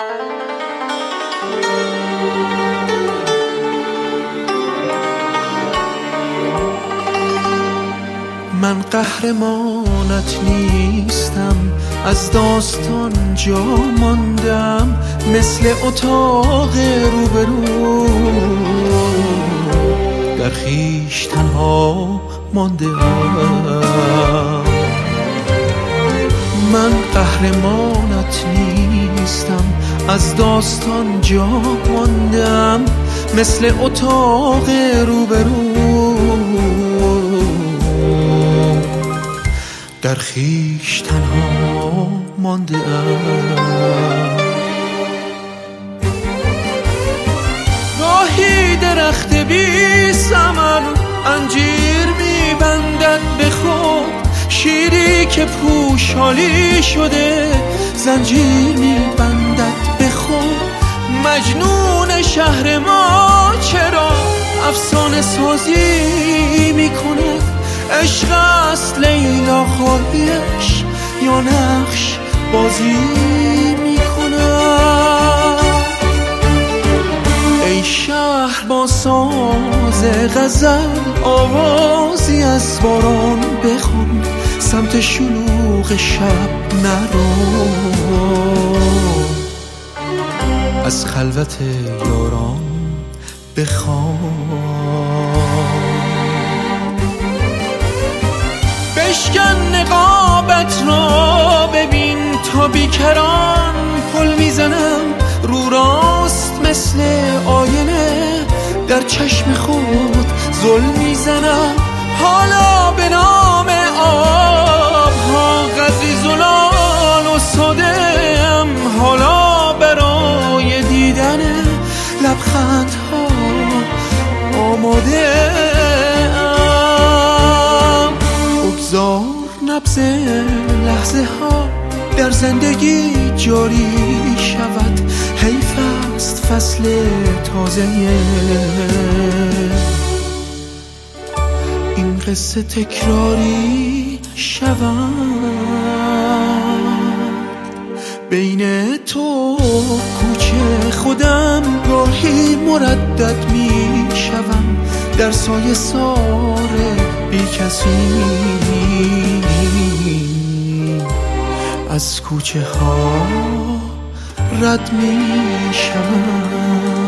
من قهرمانت نیستم، از داستان جا ماندم، مثل اتاق روبرو در خویش تنها مانده ام. من قهرمانت نیستم، از داستان جا ماندم، مثل اتاق روبرو در خویش تنها مانده ام. گاهی درخت بی ثمر انجیر میبندد به خود، شیری که پوشالی شده زنجیر میبندد به خود. مجنون شهر ما چرا افسانه سازی میکند؟ عشق است لیلا خواهیش یا نقش بازی میکند؟ ای شهر با ساز غزل آوازی از باران بخوان، سمت شلوغ شب نرو، از خلوت یاران بخوان. بشکن نقابت را ببین تا بیکران پل میزنم، رو راست مثل آینه در چشم خود ظلم میزنم. حالا به نام آبها قدری زلال و ساده‌ام، حالا برای دیدن لبخندها آماده ام. بگذار نبض لحظه ها در زندگی جاری شود، حیف است فصل تازه این قصه تکراری شود. بین تو کوچه خودم گاهی مردد می شوم، در سایه سار بی کسی از کوچه ها رد می شوم.